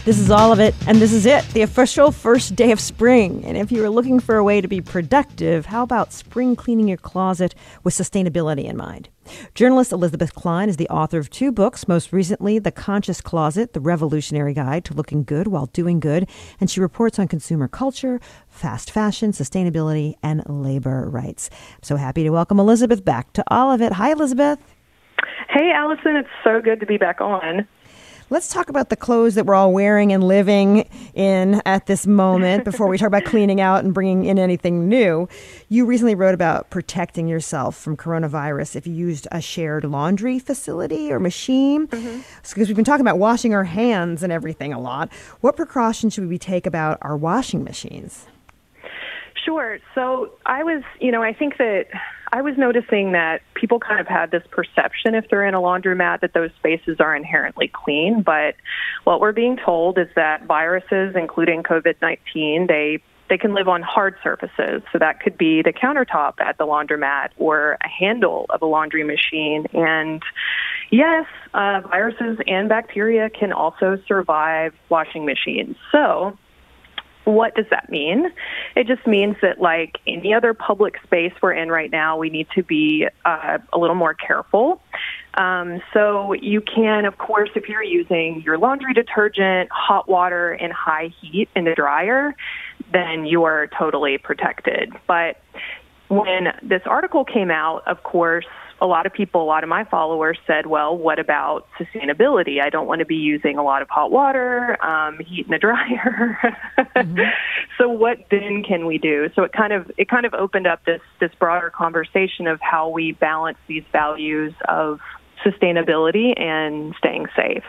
This is all of it, and this is it, the official first day of spring. And if you are looking for a way to be productive, how about spring cleaning your closet with sustainability in mind? Journalist Elizabeth Klein is the author of 2 books, most recently The Conscious Closet, The Revolutionary Guide to Looking Good While Doing Good, and she reports on consumer culture, fast fashion, sustainability, and labor rights. I'm so happy to welcome Elizabeth back to all of it. Hi, Elizabeth. Hey, Allison. It's so good to be back on. Let's talk about the clothes that we're all wearing and living in at this moment before we talk about cleaning out and bringing in anything new. You recently wrote about protecting yourself from coronavirus if you used a shared laundry facility or machine. Because we've been talking about washing our hands and everything a lot. What precautions should we take about our washing machines? Sure. So I think that I was noticing that people kind of had this perception if they're in a laundromat that those spaces are inherently clean. But what we're being told is that viruses, including COVID-19, they can live on hard surfaces. So that could be the countertop at the laundromat or a handle of a laundry machine. And yes, viruses and bacteria can also survive washing machines. So what does that mean? It just means that, like any other public space we're in right now, we need to be a little more careful. So you can, of course, if you're using your laundry detergent, hot water, and high heat in the dryer, then you are totally protected. But when this article came out, of course, a lot of my followers said, well, what about sustainability? I don't want to be using a lot of hot water, heat in the dryer. So what then can we do? So it kind of opened up this broader conversation of how we balance these values of sustainability and staying safe.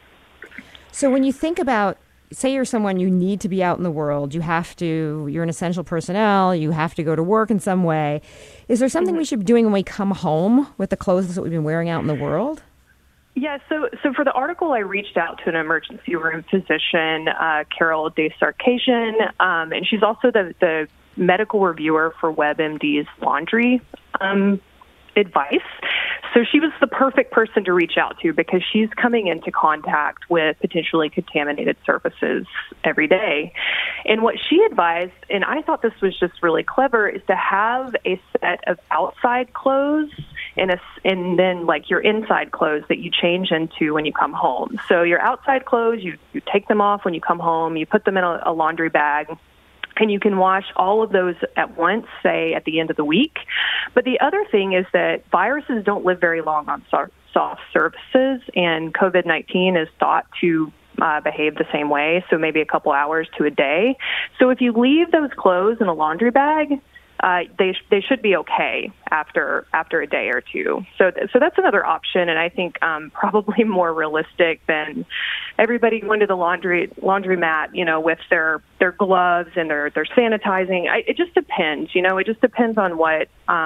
So when you think about, say you're someone you need to be out in the world, you're an essential personnel, you have to go to work in some way. Is there something we should be doing when we come home with the clothes that we've been wearing out in the world? Yeah, so for the article, I reached out to an emergency room physician, Carol Desarkasian, and she's also the medical reviewer for WebMD's laundry advice. So she was the perfect person to reach out to because she's coming into contact with potentially contaminated surfaces every day. And what she advised, and I thought this was just really clever, is to have a set of outside clothes and then like your inside clothes that you change into when you come home. So your outside clothes, you take them off when you come home, you put them in a laundry bag, and you can wash all of those at once, say, at the end of the week. But the other thing is that viruses don't live very long on soft surfaces, and COVID-19 is thought to behave the same way, so maybe a couple hours to a day. So if you leave those clothes in a laundry bag, they should be okay after a day or two. So that's another option, and I think probably more realistic than everybody going to the laundromat, with their gloves and their sanitizing. It just depends, It just depends on what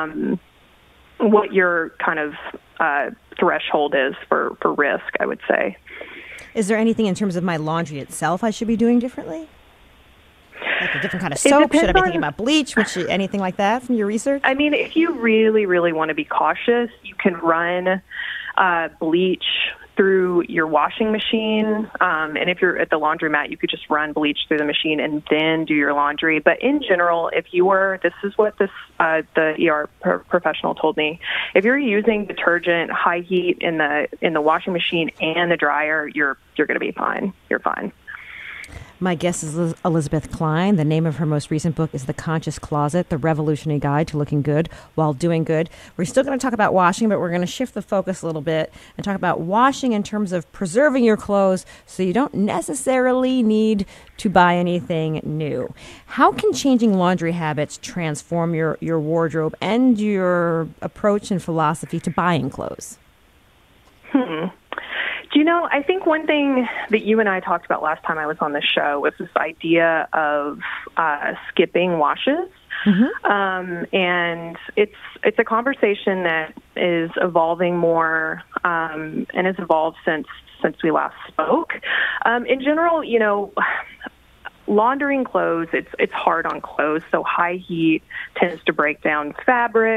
your kind of threshold is for risk, I would say. Is there anything in terms of my laundry itself I should be doing differently? Like a different kind of soap? Should I be thinking about bleach? Anything like that from your research? I mean, if you really, really want to be cautious, you can run bleach through your washing machine. And if you're at the laundromat, you could just run bleach through the machine and then do your laundry. But in general, this is what the ER professional told me. If you're using detergent, high heat in the washing machine and the dryer, you're going to be fine. You're fine. My guest is Elizabeth Klein. The name of her most recent book is The Conscious Closet, The Revolutionary Guide to Looking Good While Doing Good. We're still going to talk about washing, but we're going to shift the focus a little bit and talk about washing in terms of preserving your clothes so you don't necessarily need to buy anything new. How can changing laundry habits transform your wardrobe and your approach and philosophy to buying clothes? I think one thing that you and I talked about last time I was on the show was this idea of skipping washes. And it's a conversation that is evolving more and has evolved since we last spoke. In general, laundering clothes, it's hard on clothes. So high heat tends to break down fabrics.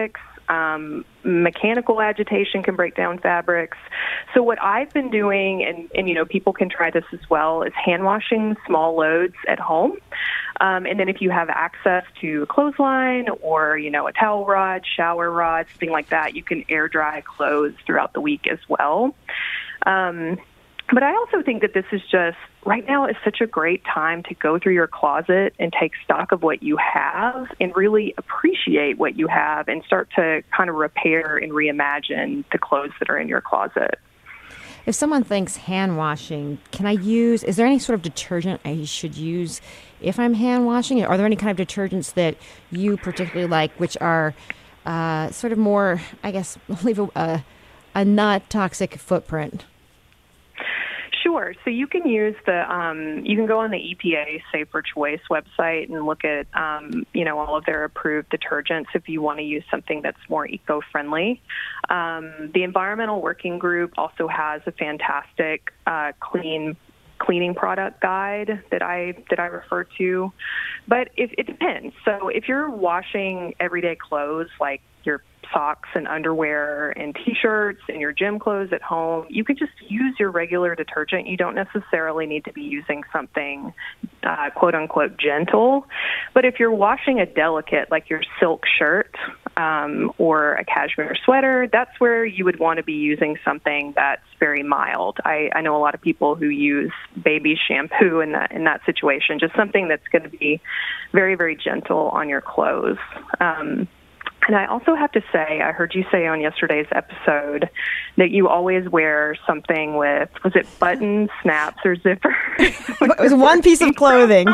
Mechanical agitation can break down fabrics. So what I've been doing, and people can try this as well, is hand washing small loads at home. And then if you have access to a clothesline or, a towel rod, shower rod, something like that, you can air dry clothes throughout the week as well. But I also think that this is just, right now is such a great time to go through your closet and take stock of what you have and really appreciate what you have and start to kind of repair and reimagine the clothes that are in your closet. If someone thinks hand washing, is there any sort of detergent I should use if I'm hand washing? Are there any kind of detergents that you particularly like, which are sort of more, I guess, leave a not toxic footprint? Sure. So you can use you can go on the EPA Safer Choice website and look at, all of their approved detergents if you want to use something that's more eco-friendly. The Environmental Working Group also has a fantastic cleaning product guide that I refer to. But it depends. So if you're washing everyday clothes like your socks and underwear and T-shirts and your gym clothes at home, you can just use your regular detergent. You don't necessarily need to be using something quote-unquote gentle. But if you're washing a delicate, like your silk shirt or a cashmere sweater, that's where you would want to be using something that's very mild. I know a lot of people who use baby shampoo in that situation, just something that's going to be very, very gentle on your clothes. And I also have to say, I heard you say on yesterday's episode that you always wear something with, was it buttons, snaps, or zippers? It was one piece of clothing.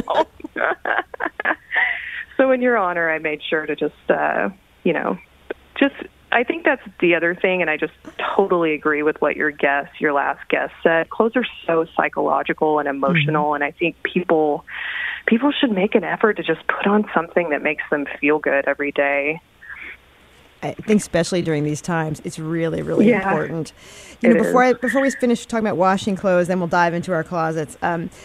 So in your honor, I made sure to just, I think that's the other thing, and I just totally agree with what your last guest said. Clothes are so psychological and emotional, and I think people should make an effort to just put on something that makes them feel good every day. I think especially during these times, it's really, really important. Before we finish talking about washing clothes, then we'll dive into our closets.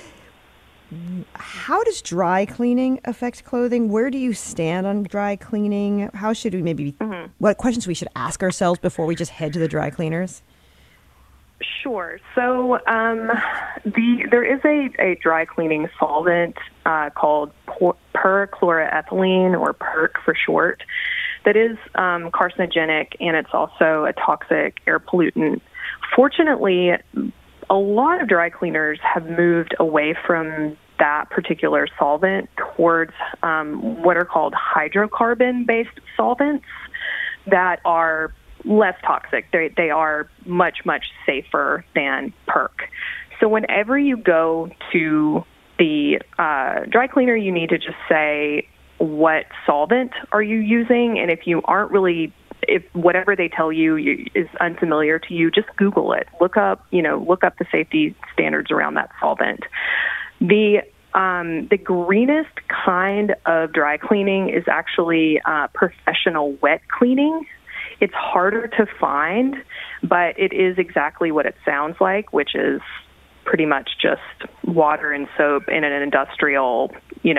How does dry cleaning affect clothing? Where do you stand on dry cleaning? How should we what questions we should ask ourselves before we just head to the dry cleaners? Sure. So there is a dry cleaning solvent called perchloroethylene, or PERC for short, that is carcinogenic, and it's also a toxic air pollutant. Fortunately, a lot of dry cleaners have moved away from that particular solvent towards what are called hydrocarbon-based solvents that are less toxic. They are much, much safer than PERC. So whenever you go to the dry cleaner, you need to just say, what solvent are you using? And if you aren't really, if whatever they tell you is unfamiliar to you, just Google it. Look up the safety standards around that solvent. The greenest kind of dry cleaning is actually professional wet cleaning. It's harder to find, but it is exactly what it sounds like, which is pretty much just water and soap in an industrial,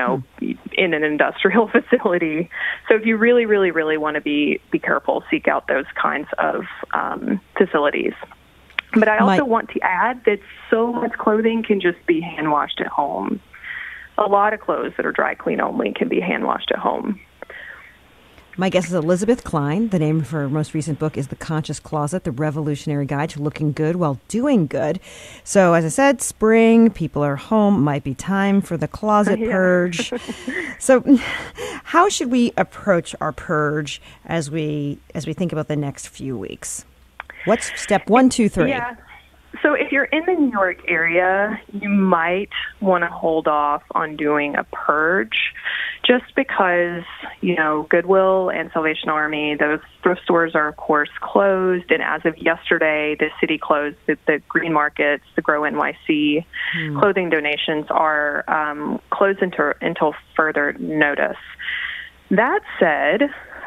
facility. So if you really, really, really want to be careful, seek out those kinds of facilities. But I also want to add that so much clothing can just be hand washed at home. A lot of clothes that are dry clean only can be hand washed at home. My guest is Elizabeth Klein. The name of her most recent book is The Conscious Closet, The Revolutionary Guide to Looking Good While Doing Good. So, as I said, spring, people are home, might be time for the closet purge. So, how should we approach our purge as we think about the next few weeks? What's step 1, 2, 3? Yeah. So if you're in the New York area, you might want to hold off on doing a purge just because, Goodwill and Salvation Army, those thrift stores are, of course, closed. And as of yesterday, the city closed the green markets, the Grow NYC clothing donations are closed until further notice. That said,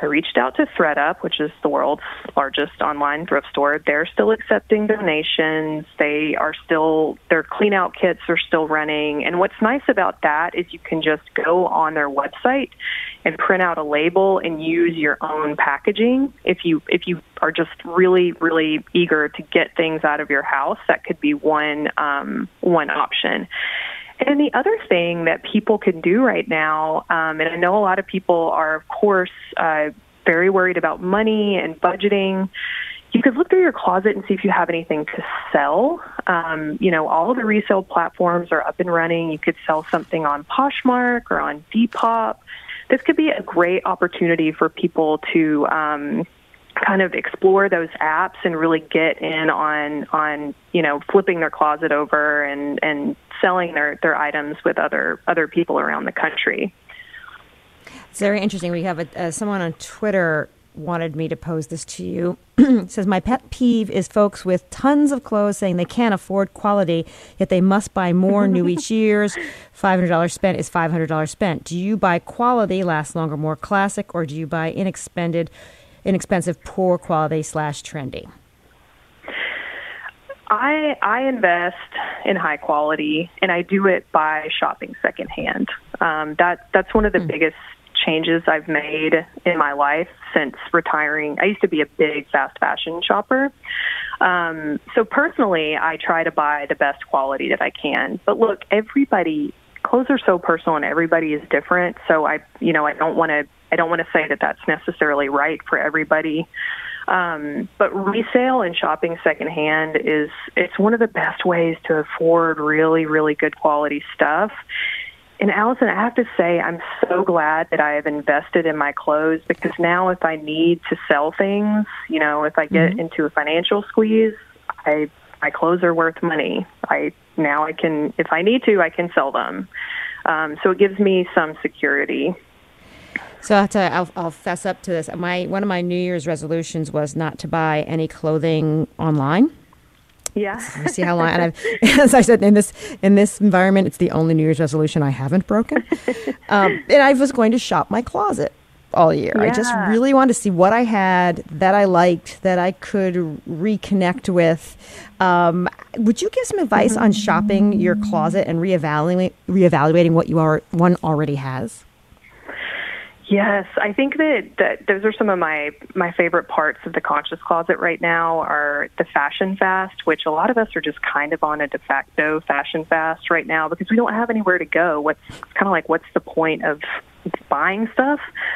I reached out to ThredUp, which is the world's largest online thrift store. They're still accepting donations. Their clean out kits are still running. And what's nice about that is you can just go on their website and print out a label and use your own packaging. If you are just really, really eager to get things out of your house, that could be one option. And the other thing that people can do right now, and I know a lot of people are, of course, very worried about money and budgeting. You could look through your closet and see if you have anything to sell. All the resale platforms are up and running. You could sell something on Poshmark or on Depop. This could be a great opportunity for people to kind of explore those apps and really get in on flipping their closet over and selling their items with other people around the country. It's very interesting. We have someone on Twitter wanted me to pose this to you. It says, my pet peeve is folks with tons of clothes saying they can't afford quality, yet they must buy more new each year. $500 spent is $500 spent. Do you buy quality, last longer, more classic, or do you buy inexpensive, poor quality / trendy? I invest in high quality, and I do it by shopping secondhand. That's one of the biggest changes I've made in my life since retiring. I used to be a big fast fashion shopper. So personally, I try to buy the best quality that I can. But look, clothes are so personal and everybody is different. So I don't want to say that that's necessarily right for everybody. But resale and shopping secondhand it's one of the best ways to afford really, really good quality stuff. And Allison, I have to say, I'm so glad that I have invested in my clothes, because now if I need to sell things, if I get into a financial squeeze, my clothes are worth money. I can, if I need to, I can sell them. So it gives me some security. So I'll fess up to this. One of my New Year's resolutions was not to buy any clothing online. Yeah. You see how long, and as I said, in this environment, it's the only New Year's resolution I haven't broken. And I was going to shop my closet all year. Yeah. I just really wanted to see what I had that I liked, that I could reconnect with. Would you give some advice on shopping your closet and reevaluating what one already has? Yes, I think that those are some of my favorite parts of the Conscious Closet right now are the fashion fast, which a lot of us are just kind of on a de facto fashion fast right now because we don't have anywhere to go. What's the point of buying stuff?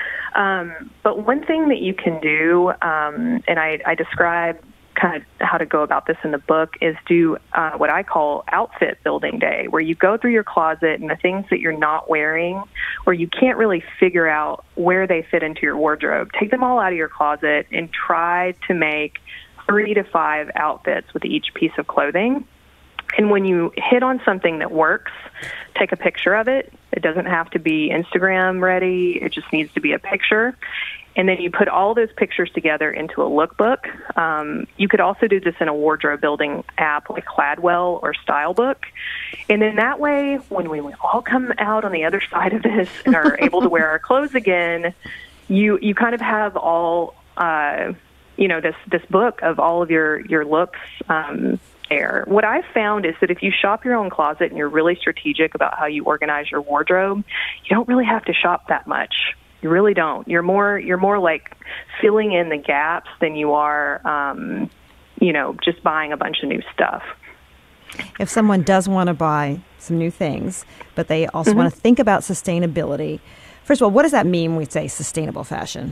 But one thing that you can do, and I describe kind of how to go about this in the book, is do what I call outfit building day, where you go through your closet and the things that you're not wearing or you can't really figure out where they fit into your wardrobe, take them all out of your closet and try to make 3 to 5 outfits with each piece of clothing. And when you hit on something that works, take a picture of it. It doesn't have to be Instagram ready. It just needs to be a picture. And then you put all those pictures together into a lookbook. You could also do this in a wardrobe building app like Cladwell or Stylebook. And then that way, when we all come out on the other side of this and are able to wear our clothes again, you kind of have all, this book of all of your looks there. What I've found is that if you shop your own closet and you're really strategic about how you organize your wardrobe, you don't really have to shop that much. You really don't. You're more like filling in the gaps than you are, just buying a bunch of new stuff. If someone does want to buy some new things, but they also want to think about sustainability, first of all, what does that mean when we say sustainable fashion?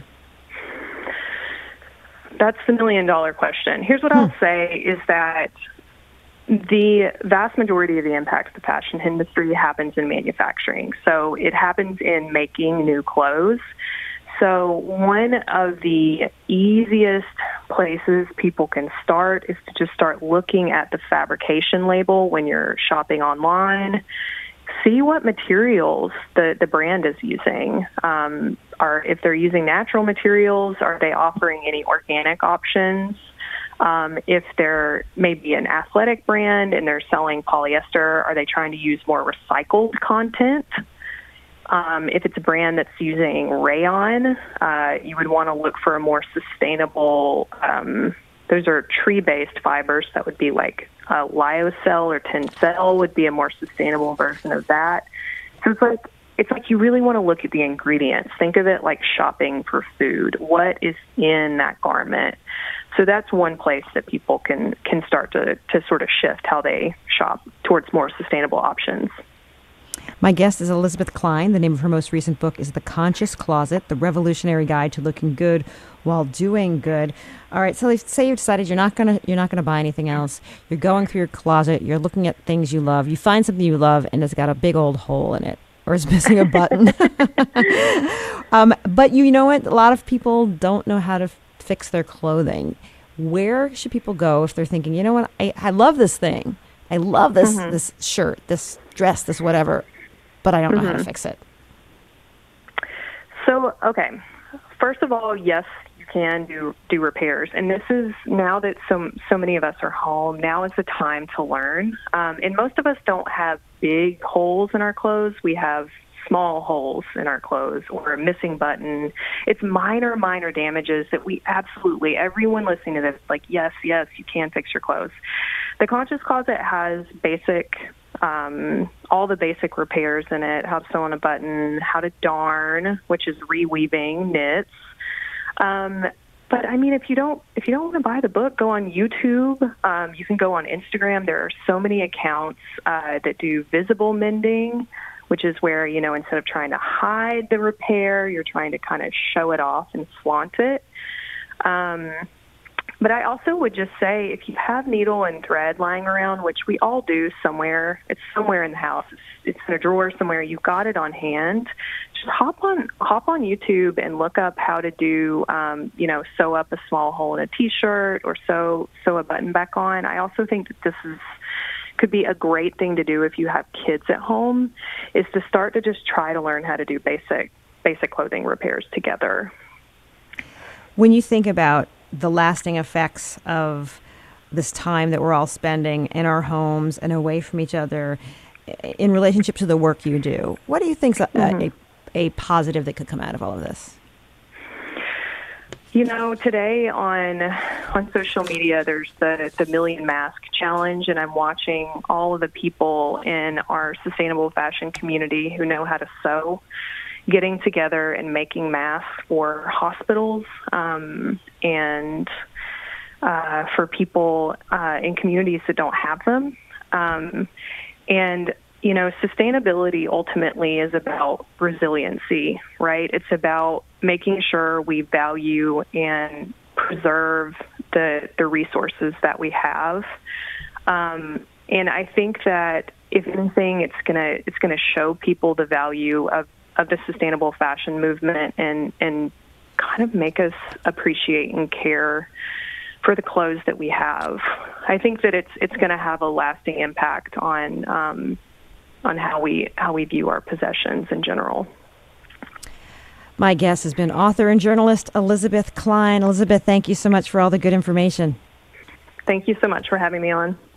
That's the $1 million question. Here's what I'll say is that the vast majority of the impact of the fashion industry happens in manufacturing. So it happens in making new clothes. So one of the easiest places people can start is to just start looking at the fabrication label when you're shopping online. See what materials the brand is using. If they're using natural materials, are they offering any organic options? If they're maybe an athletic brand and they're selling polyester, are they trying to use more recycled content? If it's a brand that's using rayon, you would want to look for a more sustainable, those are tree-based fibers. That would be like lyocell or tencel would be a more sustainable version of that. So it's like you really want to look at the ingredients. Think of it like shopping for food. What is in that garment? So that's one place that people can start to sort of shift how they shop towards more sustainable options. My guest is Elizabeth Klein. The name of her most recent book is The Conscious Closet, The Revolutionary Guide to Looking Good While Doing Good. All right, so say you decided you're not gonna buy anything else. You're going through your closet. You're looking at things you love. You find something you love, and it's got a big old hole in it, or it's missing a button. But you know what? A lot of people don't know how to fix their clothing. Where should people go if they're thinking, you know what? I love this thing. I love this this shirt, this dress, this whatever, but I don't know how to fix it. So, okay. First of all, yes, you can do repairs. And this is, now that so many of us are home, now is the time to learn. And most of us don't have big holes in our clothes. We have small holes in our clothes or a missing button. It's minor damages that we absolutely, everyone listening to this, like, yes, you can fix your clothes. The Conscious Closet has all the basic repairs in it, how to sew on a button, how to darn, which is reweaving knits. But I mean, if you don't want to buy the book, go on YouTube. You can go on Instagram. There are so many accounts that do visible mending, which is where, instead of trying to hide the repair, you're trying to kind of show it off and flaunt it. But I also would just say, if you have needle and thread lying around, which we all do somewhere, it's somewhere in the house, it's in a drawer somewhere, you've got it on hand, just hop on YouTube and look up how to do, sew up a small hole in a T-shirt or sew a button back on. I also think that this could be a great thing to do if you have kids at home, is to start to just try to learn how to do basic clothing repairs together. When you think about the lasting effects of this time that we're all spending in our homes and away from each other in relationship to the work you do, what do you think's a positive that could come out of all of this? Today on social media, there's the Million Mask Challenge, and I'm watching all of the people in our sustainable fashion community who know how to sew getting together and making masks for hospitals and for people in communities that don't have them. And sustainability ultimately is about resiliency, right? It's about making sure we value and preserve the resources that we have. And I think that if anything, it's gonna show people the value of the sustainable fashion movement and kind of make us appreciate and care for the clothes that we have. I think that it's going to have a lasting impact on how we view our possessions in general. My guest has been author and journalist Elizabeth Klein. Elizabeth, thank you so much for all the good information. Thank you so much for having me on.